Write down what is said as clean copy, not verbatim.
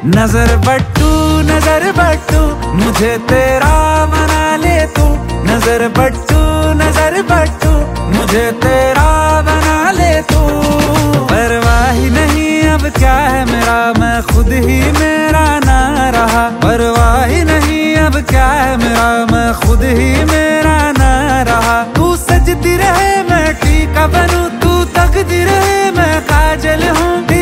नजर बट्टू मुझे तेरा बना ले तू। नजर बट्टू मुझे तेरा बना ले तू। परवाह ही नहीं अब क्या है मेरा, मैं खुद ही मेरा ना रहा। परवाह ही नहीं अब क्या है मेरा, मैं खुद ही मेरा ना रहा। तू सजती रहे मैं टीका बनूं, तू तकती रहे मैं काजल हूँ।